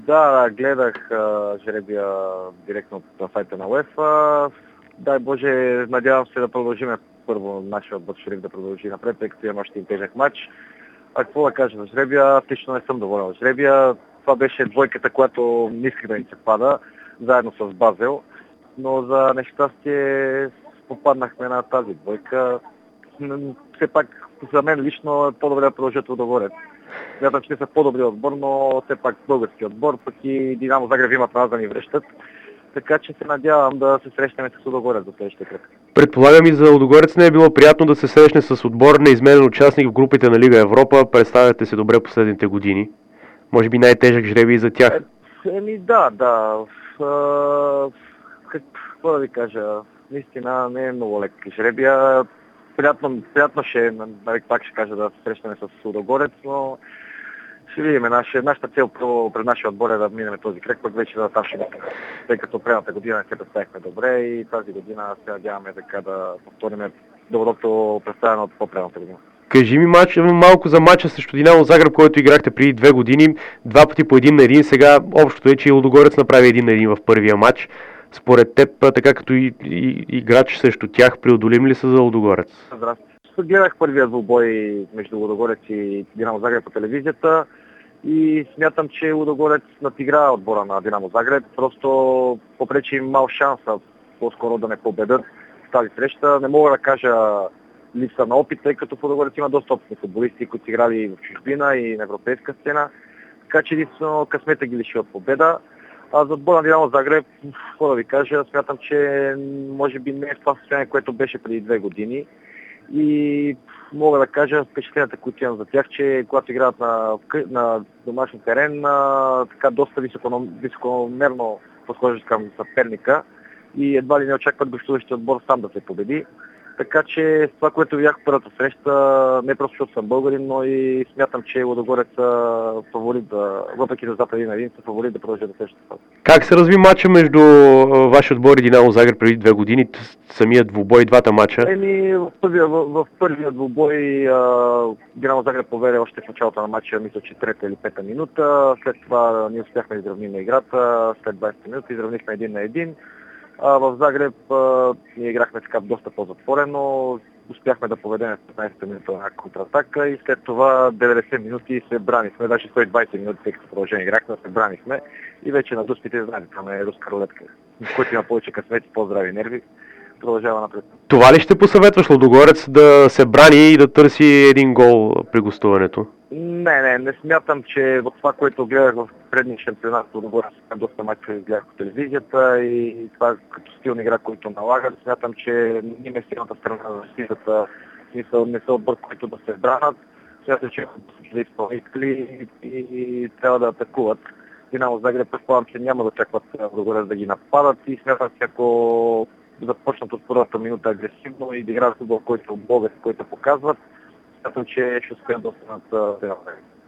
Да, гледах жребия директно от сайта на УЕФА. Дай Боже, надявам се да продължим първо нашия отбор Шериф да продължи напред, тъй като имаме още един тежък матч. А какво да кажа за жребия? Лично не съм доволен от жребия. Това беше двойката, която не исках да ни се пада, заедно с Базел. Но за нещастие попаднахме на тази двойка. Все пак за мен лично е по-добре да продължат Лудогорец. Смятам, че те са по-добри отбор, но все пак български отбор, пък и Динамо Загреб имат нас да ни връщат. Така че се надявам да се срещнем с Лудогорец за следващия кръг. Предполагам и за Лудогорец не е било приятно да се срещне с отбор, неизменен участник в групите на Лига Европа. Представяте се добре последните години. Може би най-тежък жребий за тях. Да. Какво да ви кажа? Наистина не е много лек жребия. Приятно ще, пак ще кажа, да се срещаме с Лудогорец, но ще видим. Нашата цел пред нашия отбор е да минем този кръг, пък вече да там ще не. Тъй като предната година не се представихме добре и тази година се надяваме така да повторим доброто представяне от по-предната година. Кажи ми малко за матча срещу Динамо Загреб, който играхте преди 2 години, 2 пъти по 1-1. Сега общото е, че и Лудогорец направи 1-1 в първия матч. Според теб, така като и играч срещу тях, преодолим ли са за Лудогорец? Здрасти. Гледах първият двубой между Лудогорец и Динамо Загреб по телевизията и смятам, че Лудогорец надигра отбора на Динамо Загреб. Просто попречи им мал шанса по-скоро да не победят в тази среща. Не мога да кажа липса на опит, тъй като в Лудогорец има доста опитни футболисти, които играли в чужбина и на европейска сцена. Така че единствено късмета ги лиши от победа. А за отбора на Динамо Загреб, какво да ви кажа, смятам, че може би не е в това състояние, което беше преди 2 години. И мога да кажа впечатленията, които имам за тях, че когато играят на домашен терен, така доста високомерно подхождат към съперника и едва ли не очакват гостуващия отбор сам да се победи. Така че с това, което видях в първата среща, не просто защото съм българин, но и смятам, че Лудогорец фаворит въпреки резултата 1-1, са фаворит да продължи да среща това. Как се разви матча между вашия отбор и Динамо Загреб преди 2 години, самият двубой, двата матча? В първия двубой Динамо Загреб поведе още в началото на матча, мисля, че 3-та или 5-та минута. След това ние успяхме да изравним играта, след 20 минути изравнихме 1-1. В Загреб ние играхме така доста по-затворено, успяхме да поведем в 15-та минута на контратака и след това 90 минути се бранихме, даже 120 минути, тъй като продължение играхме, се бранихме и вече на дуспите, знаете, там е руска рулетка, в който има повече късмет и по-здрави нерви, продължава напред. Това ли ще посъветваш Лудогорец да се брани и да търси един гол при гостуването? Не смятам, че в това, което гледах в предния шампионат, Лудогорец доста мачове гледах по телевизията и това като стил на игра, който налагат, смятам, че не е силната страна на защитата, не са отбор, които да се бранат. Смятам, че са изпълнители и трябва да атакуват. Динамо Загреб предполагам, че няма да очакват Лудогорец да ги нападат и смятам, че ако започнат от първата минута агресивно и да играят футбол, който показват, смятам, че ще успеят да останат.